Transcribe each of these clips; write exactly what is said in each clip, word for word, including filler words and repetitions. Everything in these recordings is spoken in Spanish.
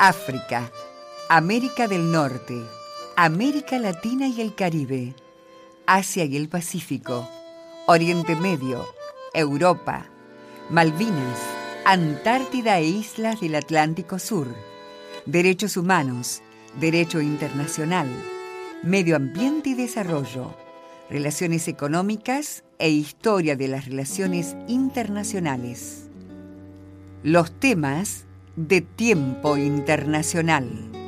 África, América del Norte, América Latina y el Caribe, Asia y el Pacífico, Oriente Medio, Europa, Malvinas, Antártida e islas del Atlántico Sur, derechos humanos, derecho internacional, medio ambiente y desarrollo, relaciones económicas e historia de las relaciones internacionales. Los temas de Tiempo Internacional.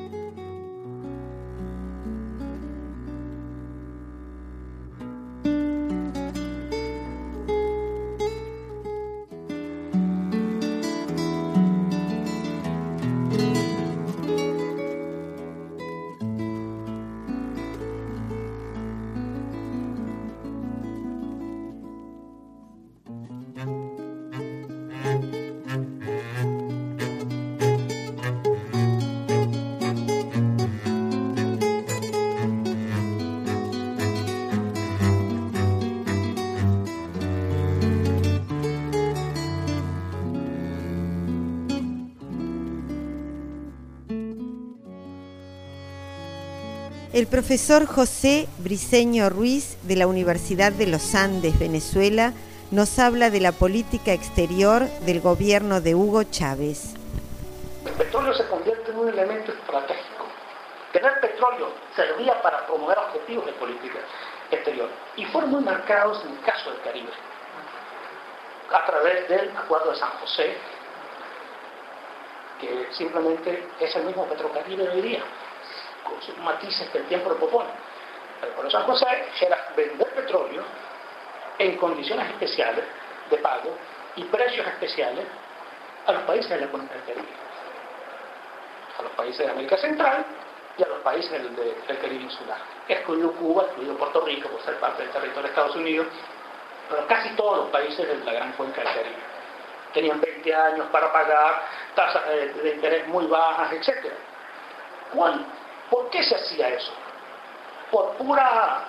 El profesor José Briceño Ruiz, de la Universidad de los Andes, Venezuela, nos habla de la política exterior del gobierno de Hugo Chávez. El petróleo se convierte en un elemento estratégico. Tener petróleo servía para promover objetivos de política exterior y fueron muy marcados en el caso del Caribe, a través del Acuerdo de San José, que simplemente es el mismo Petrocaribe de hoy día, con sus matices que el tiempo le propone. El Acuerdo de San José era vender petróleo en condiciones especiales de pago y precios especiales a los países de la economía del Caribe, a los países de América Central y a los países del, del Caribe insular, excluido Cuba, excluido Puerto Rico por ser parte del territorio de Estados Unidos, pero casi todos los países de la gran cuenca del Caribe tenían veinte años para pagar, tasas de, de interés muy bajas, etcétera. ¿Cuál? ¿Por qué se hacía eso? Por pura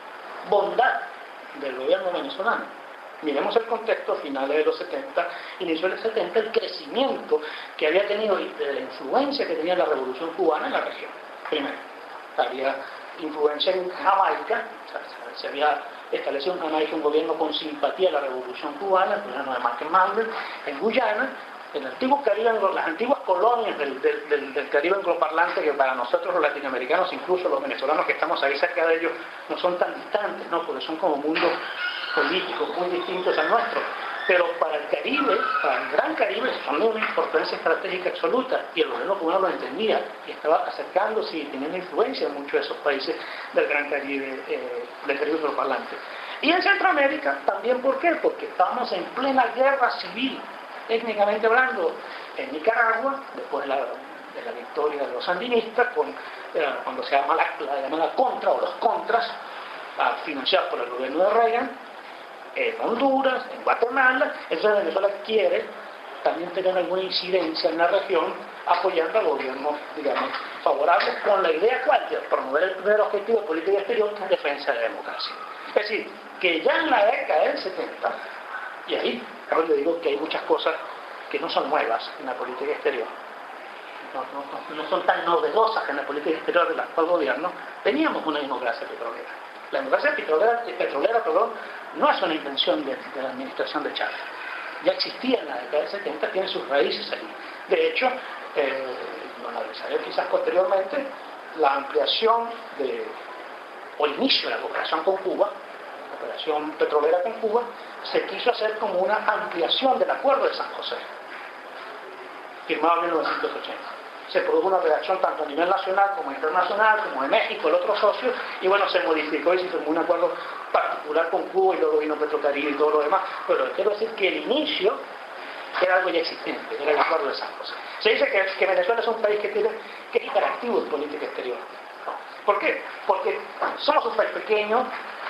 bondad del gobierno venezolano. Miremos el contexto, finales de los setenta, inicio de los setenta, el crecimiento que había tenido y la influencia que tenía la revolución cubana en la región. Primero, había influencia en Jamaica, o sea, se había establecido en Jamaica un gobierno con simpatía a la revolución cubana, el gobierno de Martin Mandel, en Guyana, en el antiguo Caribe, las antiguas colonias del, del, del, del Caribe angloparlante, que para nosotros los latinoamericanos, incluso los venezolanos que estamos ahí cerca de ellos, no son tan distantes, ¿no? Porque son como mundos políticos muy distintos al nuestro. Pero para el Caribe, para el Gran Caribe, son de una importancia estratégica absoluta, y el gobierno cubano lo entendía y estaba acercándose y teniendo influencia en muchos de esos países del Gran Caribe, eh, del Caribe angloparlante. Y en Centroamérica también, ¿por qué? Porque estábamos en plena guerra civil, técnicamente hablando, en Nicaragua, después de la, de la victoria de los sandinistas, con, eh, cuando se llama la, la llamada Contra o los Contras, ah, financiados por el gobierno de Reagan, en Honduras, en Guatemala. Entonces Venezuela quiere también tener alguna incidencia en la región, apoyando al gobierno, digamos, favorable, con la idea cual de promover el primer objetivo de política exterior, que es defensa de la democracia. Es decir, que ya en la década del setenta, y ahí, ahora le digo que hay muchas cosas que no son nuevas en la política exterior, no, no, no son tan novedosas en la política exterior del actual gobierno. Teníamos una democracia petrolera. La democracia petrolera, petrolera perdón, no es una invención de, de la administración de Chávez. Ya existía en la década del setenta, tiene sus raíces ahí. De hecho, eh, lo analizaré quizás posteriormente, la ampliación de, o el inicio de la cooperación con Cuba, la cooperación petrolera con Cuba, se quiso hacer como una ampliación del Acuerdo de San José, firmado en mil novecientos ochenta. Se produjo una reacción tanto a nivel nacional como internacional, como de México, el otro socio, y bueno, se modificó y se firmó un acuerdo particular con Cuba, y luego vino Petrocaribe y todo lo demás. Pero quiero decir que el inicio era algo ya existente, era el Acuerdo de San José. Se dice que, que Venezuela es un país que tiene que es hiperactivo en política exterior. ¿Por qué? Porque somos un país pequeño,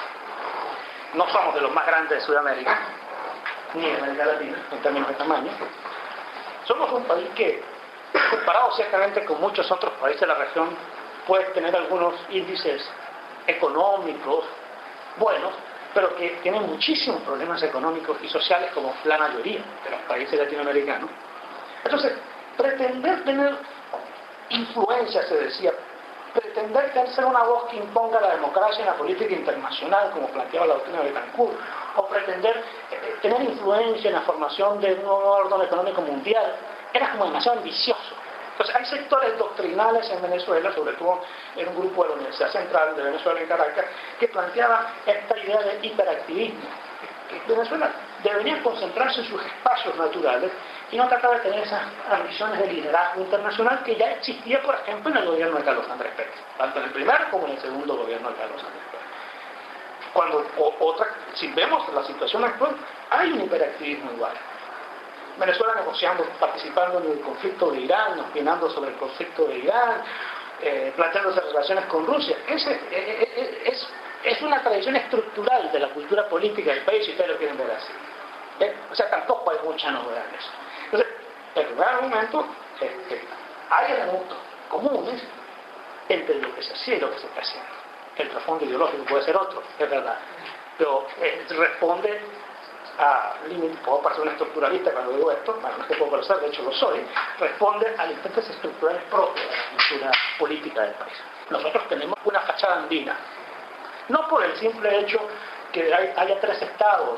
no somos de los más grandes de Sudamérica, ni de América Latina, en términos de tamaño. Somos un país que, comparado ciertamente con muchos otros países de la región, puede tener algunos índices económicos buenos, pero que tienen muchísimos problemas económicos y sociales, como la mayoría de los países latinoamericanos. Entonces, pretender tener influencia, se decía, pretender ser una voz que imponga la democracia en la política internacional, como planteaba la doctrina de Betancourt, o pretender eh, tener influencia en la formación de un nuevo orden económico mundial, era como demasiado ambicioso. Entonces hay sectores doctrinales en Venezuela, sobre todo en un grupo de la Universidad Central de Venezuela en Caracas, que planteaba esta idea de hiperactivismo. Que Venezuela debería concentrarse en sus espacios naturales y no tratar de tener esas ambiciones de liderazgo internacional que ya existía, por ejemplo, en el gobierno de Carlos Andrés Pérez, tanto en el primer como en el segundo gobierno de Carlos Andrés Pérez. Cuando o, otra, si vemos la situación actual, hay un hiperactivismo igual. Venezuela negociando, participando en el conflicto de Irán, opinando sobre el conflicto de Irán, eh, planteándose relaciones con Rusia. Es, es, es, es una tradición estructural de la cultura política del país, si ustedes lo quieren ver así. ¿Eh? O sea, tampoco hay mucha novedad en eso. Entonces, el primer argumento es que hay elementos comunes entre lo que se hacía y lo que se está haciendo. El trasfondo ideológico puede ser otro, es verdad, pero eh, responde a límites. Puedo parecer un estructuralista cuando digo esto, bueno, no es que puedo parecer, de hecho lo soy, responde a límites estructurales propios de la cultura política del país. Nosotros tenemos una fachada andina, no por el simple hecho que hay, haya tres estados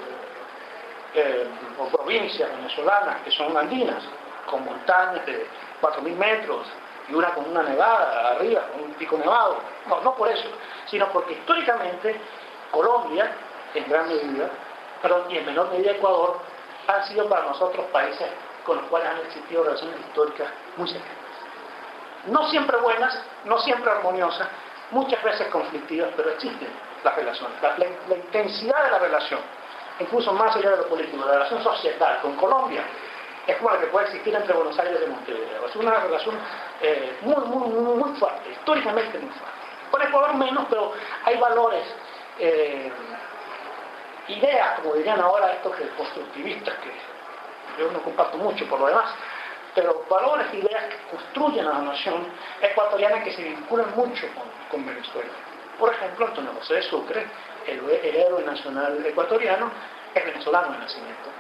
eh, o provincias venezolanas que son andinas, con montañas de cuatro mil metros y una con una nevada arriba, con un pico nevado. No, no por eso, sino porque históricamente Colombia, en gran medida, perdón, y en menor medida Ecuador, han sido para nosotros países con los cuales han existido relaciones históricas muy cercanas. No siempre buenas, no siempre armoniosas, muchas veces conflictivas, pero existen las relaciones. La, la, la intensidad de la relación, incluso más allá de lo político, la relación societal con Colombia, es como la que puede existir entre Buenos Aires y Montevideo. Es una relación eh, muy, muy, muy, muy fuerte, históricamente muy fuerte. Con Ecuador menos, pero hay valores, eh, ideas, como dirían ahora estos constructivistas, que yo no comparto mucho por lo demás, pero valores, ideas que construyen a la nación ecuatoriana que se vinculan mucho con, con Venezuela. Por ejemplo, Antonio José de Sucre, el, el héroe nacional ecuatoriano, es venezolano de nacimiento.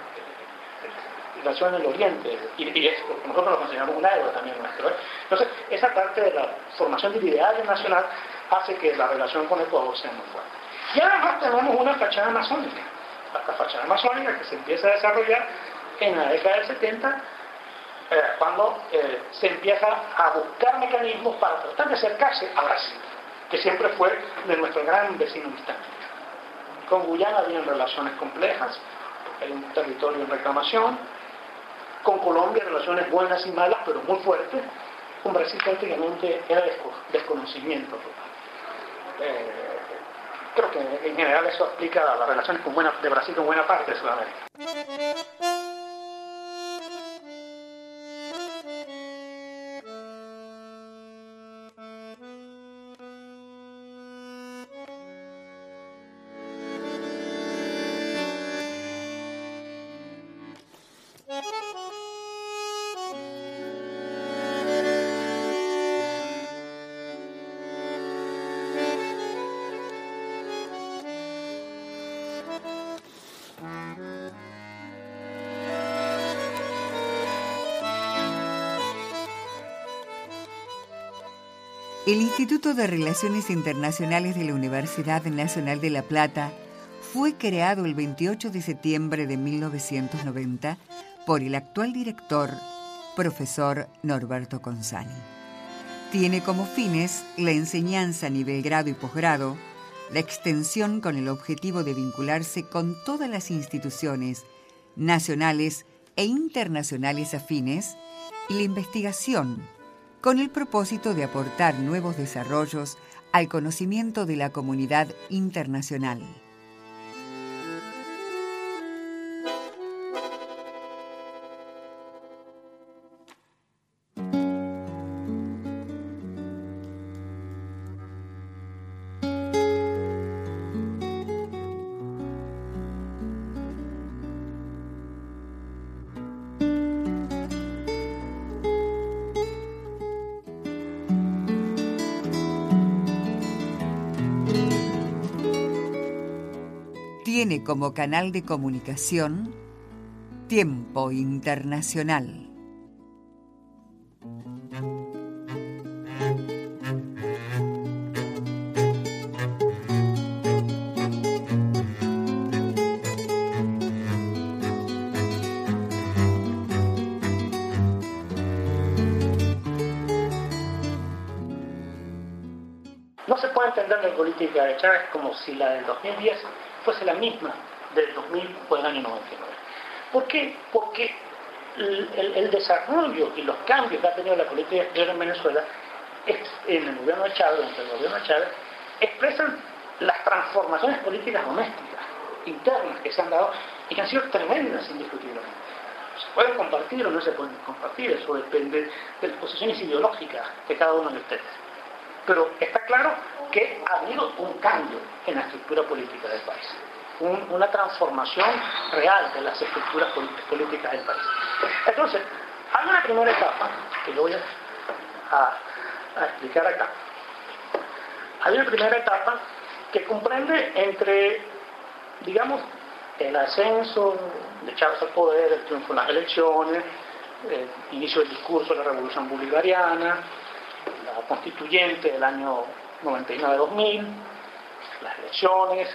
Nació en el Oriente, y, y es, nosotros lo consideramos un héroe también nuestro. ¿eh? Entonces, esa parte de la formación del ideario nacional hace que la relación con Ecuador sea muy fuerte. Y además tenemos una fachada masónica, la fachada masónica que se empieza a desarrollar en la década del setenta, eh, cuando eh, se empieza a buscar mecanismos para tratar de acercarse a Brasil, que siempre fue de nuestro gran vecino distante. Con Guyana había relaciones complejas, hay un territorio en reclamación. Con Colombia relaciones buenas y malas, pero muy fuertes. Con Brasil prácticamente era desconocimiento total. Eh, creo que en general eso aplica a las relaciones con buena, de Brasil con buena parte de Sudamérica. El Instituto de Relaciones Internacionales de la Universidad Nacional de La Plata fue creado el veintiocho de septiembre de mil novecientos noventa por el actual director, profesor Norberto Consani. Tiene como fines la enseñanza a nivel grado y posgrado, la extensión con el objetivo de vincularse con todas las instituciones nacionales e internacionales afines y la investigación con el propósito de aportar nuevos desarrollos al conocimiento de la comunidad internacional. Tiene como canal de comunicación Tiempo Internacional. No se puede entender la política de Chávez como si la del dos mil diez fuese la misma del dos mil o del año noventa y nueve. ¿Por qué? Porque el, el, el desarrollo y los cambios que ha tenido la política exterior en Venezuela, en el gobierno de Chávez, durante el gobierno de Chávez, expresan las transformaciones políticas domésticas, internas que se han dado y que han sido tremendas indiscutiblemente. Se pueden compartir o no se pueden compartir, eso depende de las posiciones ideológicas de cada uno de ustedes. Pero está claro que ha habido un cambio en la estructura política del país, un, una transformación real de las estructuras políticas del país. Entonces, hay una primera etapa que yo voy a, a, a explicar acá. Hay una primera etapa que comprende entre, digamos, el ascenso de Chávez al poder, el triunfo en las elecciones, el inicio del discurso de la Revolución Bolivariana, la constituyente del año noventa y nueve dos mil, las elecciones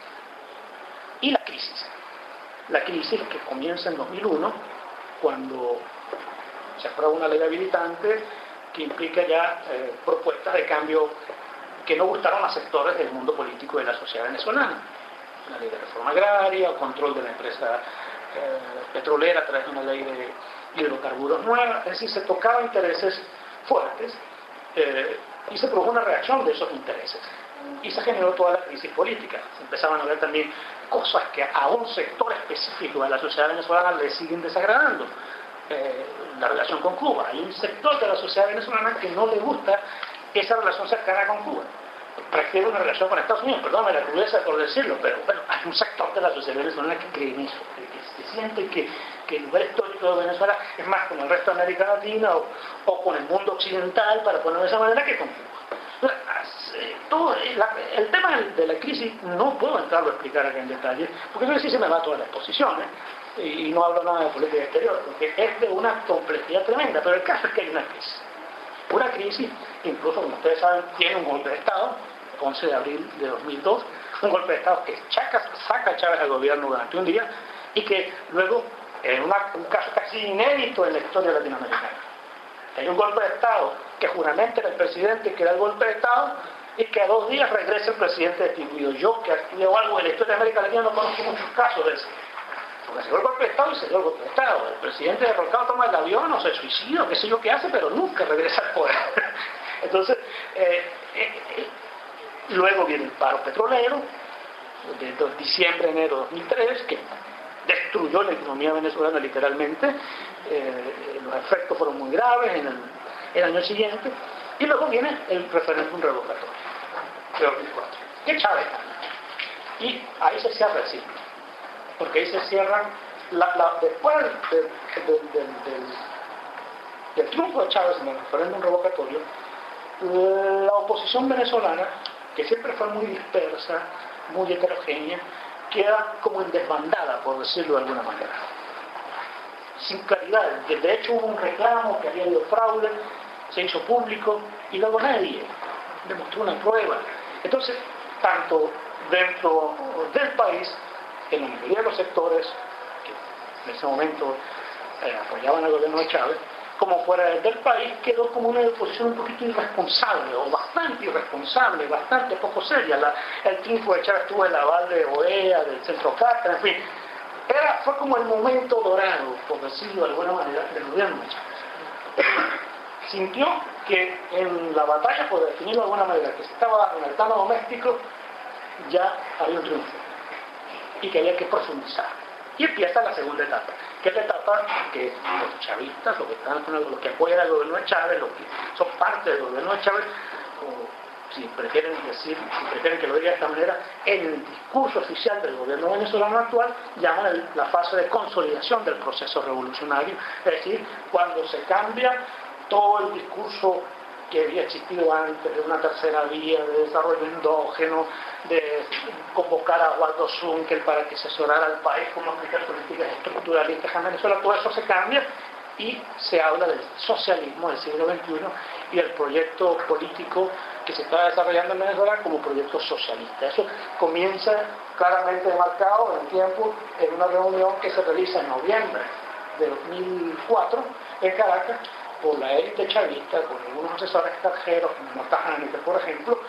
y la crisis. La crisis que comienza en dos mil uno, cuando se aprueba una ley habilitante que implica ya eh, propuestas de cambio que no gustaron a sectores del mundo político de la sociedad venezolana. Una ley de reforma agraria, o control de la empresa eh, petrolera a través de una ley de hidrocarburos nueva, es decir, se tocaban intereses fuertes eh, y se produjo una reacción de esos intereses y se generó toda la crisis política. Se empezaban a ver también cosas que a un sector específico de la sociedad venezolana le siguen desagradando. Eh, la relación con Cuba. Hay un sector de la sociedad venezolana que no le gusta esa relación cercana con Cuba. Prefiere una relación con Estados Unidos, perdóname la crudeza por decirlo, pero bueno, hay un sector de la sociedad venezolana que cree en eso, que, que siente que, que el lugar histórico de Venezuela es más con el resto de América Latina o, o con el mundo occidental, para ponerlo de esa manera, que con Cuba. Todo, la, el tema de la crisis no puedo entrarlo a explicar acá en detalle, porque eso sí se me va toda la exposición, ¿eh? y, y no hablo nada de política exterior, porque es de una complejidad tremenda, pero el caso es que hay una crisis. Una crisis, incluso como ustedes saben, tiene un golpe de Estado, once de abril de dos mil dos, un golpe de Estado que saca, saca a Chávez al gobierno durante un día y que luego, en una, un caso casi inédito en la historia latinoamericana, hay un golpe de Estado que juramenta el presidente que da el golpe de Estado y que a dos días regresa el presidente destituido. Yo, que he estudiado algo en la historia de América Latina, no conozco muchos casos de eso. Porque se dio el golpe de Estado y se dio el golpe de Estado. El presidente derrocado toma el avión o se suicida, qué sé yo qué hace, pero nunca regresa al poder. Entonces, eh, eh, eh, luego viene el paro petrolero, de, de diciembre a enero de dos mil tres, que destruyó la economía venezolana literalmente. Eh, los efectos fueron muy graves en el, el año siguiente. Y luego viene el referéndum revocatorio de dos mil cuatro, que Chávez gana. Y ahí se cierra el ciclo. Porque ahí se cierra, la, la, después de, de, de, de, del, del triunfo de Chávez en el referéndum revocatorio, la oposición venezolana, que siempre fue muy dispersa, muy heterogénea, queda como en desbandada, por decirlo de alguna manera. Sin claridad. De hecho hubo un reclamo que había habido fraude, se hizo público y luego nadie demostró una prueba. Entonces, tanto dentro del país, en la mayoría de los sectores que en ese momento eh, apoyaban al gobierno de Chávez, como fuera del país, quedó como una oposición un poquito irresponsable, o bastante irresponsable, bastante poco seria. La, el triunfo de Chávez tuvo el aval de O E A, del Centro Cátedra, en fin. Era, fue como el momento dorado, por decirlo de alguna manera, del gobierno de Chávez. Sintió que en la batalla, por definirlo de alguna manera, que se estaba dando en el plano doméstico, ya había un triunfo y que había que profundizar. Y empieza la segunda etapa, que es la etapa que los chavistas, los que, están, los que apoyan al gobierno de Chávez, los que son parte del gobierno de Chávez, o si prefieren decir, si prefieren que lo diga de esta manera, en el discurso oficial del gobierno venezolano actual, llaman el, la fase de consolidación del proceso revolucionario, es decir, cuando se cambia todo el discurso que había existido antes de una tercera vía, de desarrollo endógeno, de convocar a Waldo Zunkel para que asesorara al país con aplicar políticas estructuralistas en Venezuela, todo eso se cambia y se habla del socialismo del siglo veintiuno y el proyecto político que se está desarrollando en Venezuela como proyecto socialista. Eso comienza claramente demarcado en tiempo en una reunión que se realiza en noviembre de dos mil cuatro en Caracas por la élite chavista, con algunos asesores extranjeros, como Tajani, por ejemplo,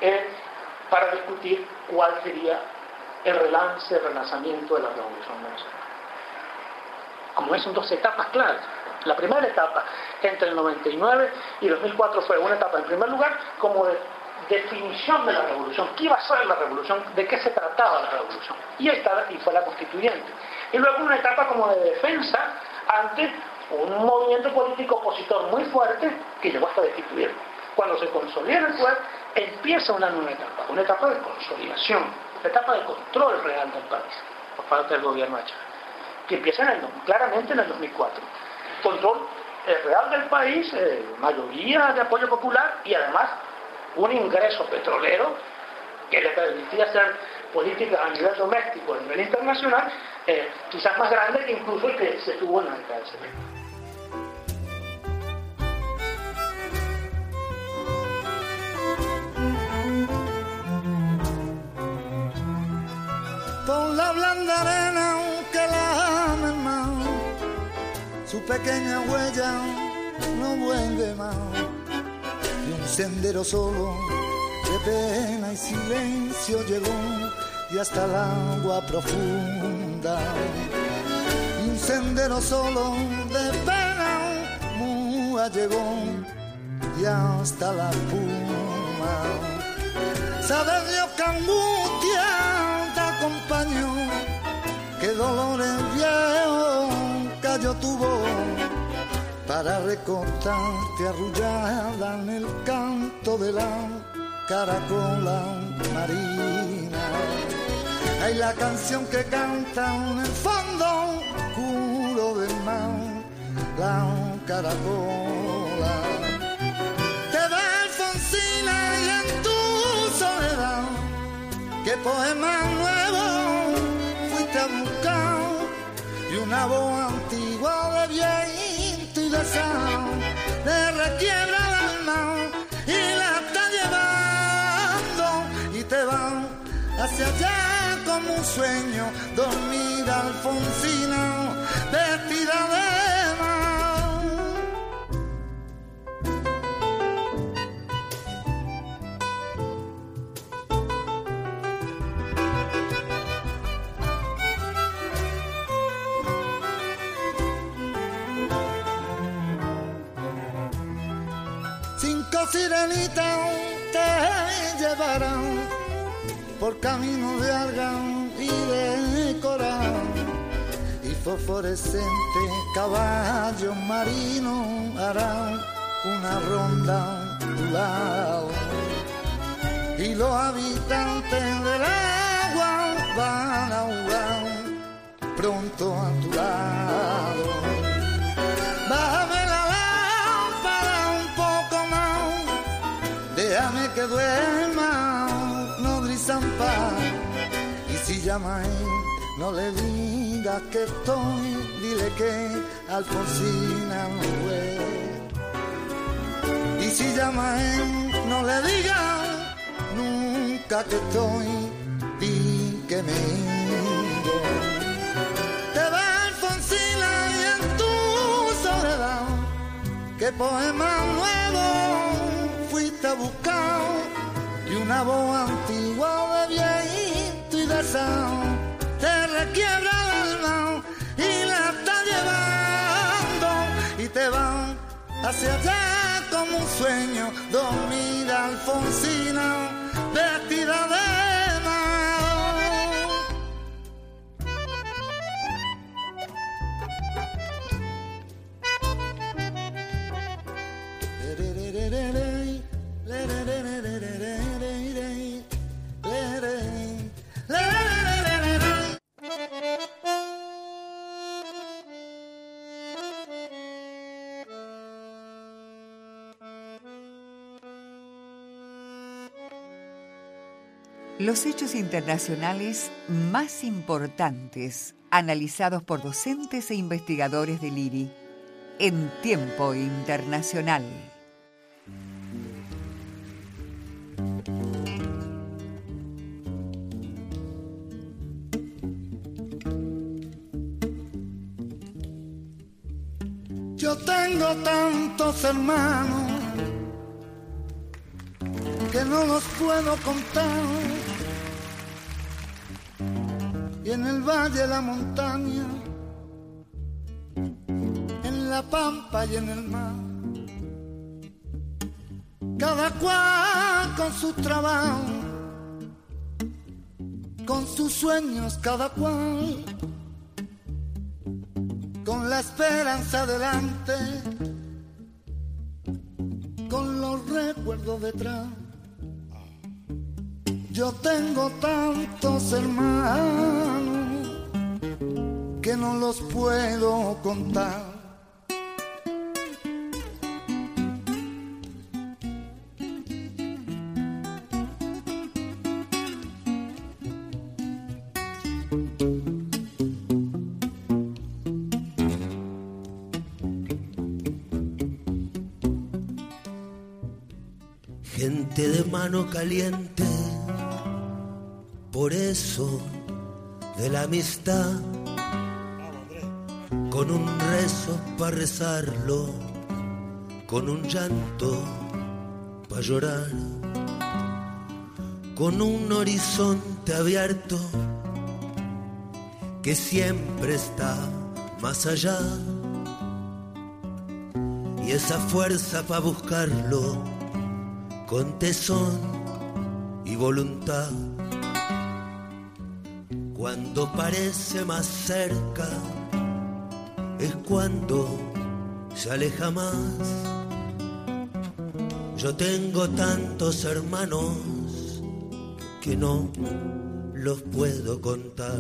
eh, para discutir cuál sería el relance, el relanzamiento de la Revolución Venezolana. Como ves, son dos etapas claras. La primera etapa, entre el noventa y nueve y dos mil cuatro, fue una etapa, en primer lugar, como de definición de la revolución. ¿Qué iba a ser la revolución? ¿De qué se trataba la revolución? Y ahí está, y fue la constituyente. Y luego una etapa como de defensa ante un movimiento político opositor muy fuerte que llegó hasta destituirlo. Cuando se consolida el poder, empieza una nueva etapa, una etapa de consolidación, una etapa de control real del país por parte del gobierno de Chávez, que empieza en el, claramente en el dos mil cuatro. Control eh, real del país, eh, mayoría de apoyo popular y además un ingreso petrolero que le permitía hacer políticas a nivel doméstico, a nivel internacional, eh, quizás más grande que incluso el que se tuvo en la década del setenta. Con la blanda arena que la ama más, su pequeña huella no vuelve más, y un sendero solo de pena y silencio llegó, y hasta el agua profunda, y un sendero solo de pena muda llegó, y hasta la espuma. Sabe Dios que angustia te acompañó, que dolores viejos cayó tu voz, para recostarte arrullada en el canto de la caracola marina. Hay la canción que canta en el fondo oscuro del mar, la caracola. Te va Alfonsina y en tu soledad, qué poema nuevo fuiste a buscar, y una voz antigua de viento y de sal le requiebra el alma y la está llevando, y te va hacia allá como un sueño, dormida Alfonsina, vestida de mar. Cinco sirenitas te llevarán por caminos de argán y de coral, y fosforescentes caballos marinos harán una ronda a tu lado, y los habitantes del agua van a jugar pronto a tu lado. Bájame la lámpara un poco más, déjame que duerma Zampa, y si llama a él, no le digas que estoy, dile que Alfonsina no fue. Y si llama a él, no le digas nunca que estoy, di que me he ido. Te va Alfonsina y en tu soledad, qué poema nuevo fuiste a buscar, y una voz antigua de viento y de sal te requiebra el alma y la está llevando, y te van hacia allá como un sueño, dormida Alfonsina, vestida de mar. Los hechos internacionales más importantes analizados por docentes e investigadores del I R I en Tiempo Internacional. Yo tengo tantos hermanos que que no los puedo contar. Y en el valle, la montaña, en la pampa y en el mar, cada cual con su trabajo, con sus sueños cada cual, con la esperanza delante, con los recuerdos detrás. Yo tengo tantos hermanos que no los puedo contar. Gente de mano caliente, por eso de la amistad, con un rezo para rezarlo, con un llanto para llorar, con un horizonte abierto que siempre está más allá, y esa fuerza para buscarlo con tesón y voluntad. Cuando parece más cerca es cuando se aleja más. Yo tengo tantos hermanos que no los puedo contar.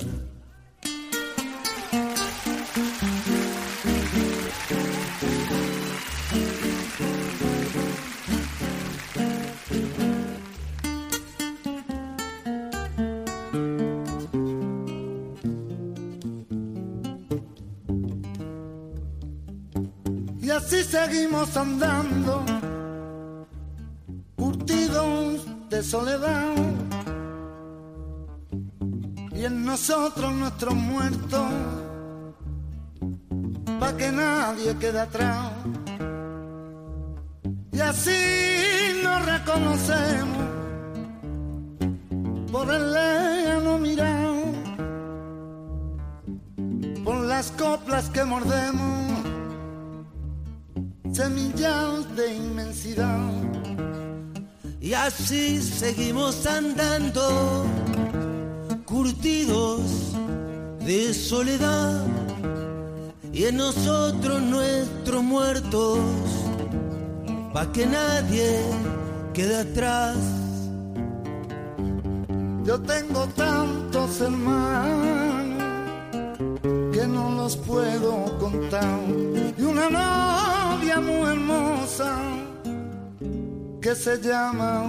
Y así seguimos andando, curtidos de soledad, y en nosotros nuestros muertos, pa' que nadie quede atrás. Y así nos reconocemos por el lejano mirar, por las coplas que mordemos, semillas de inmensidad. Y así seguimos andando, curtidos de soledad, y en nosotros nuestros muertos, pa' que nadie quede atrás. Yo tengo tantos hermanos que no los puedo contar, y una novia muy hermosa que se llama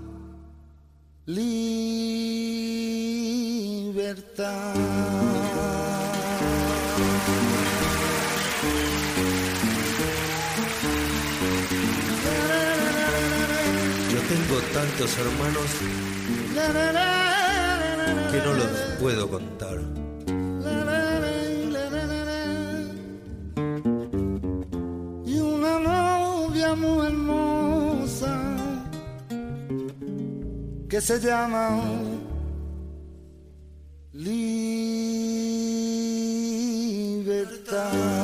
Libertad. Yo tengo tantos hermanos que no los puedo contar. Y una novia muy hermosa que se llama Libertad.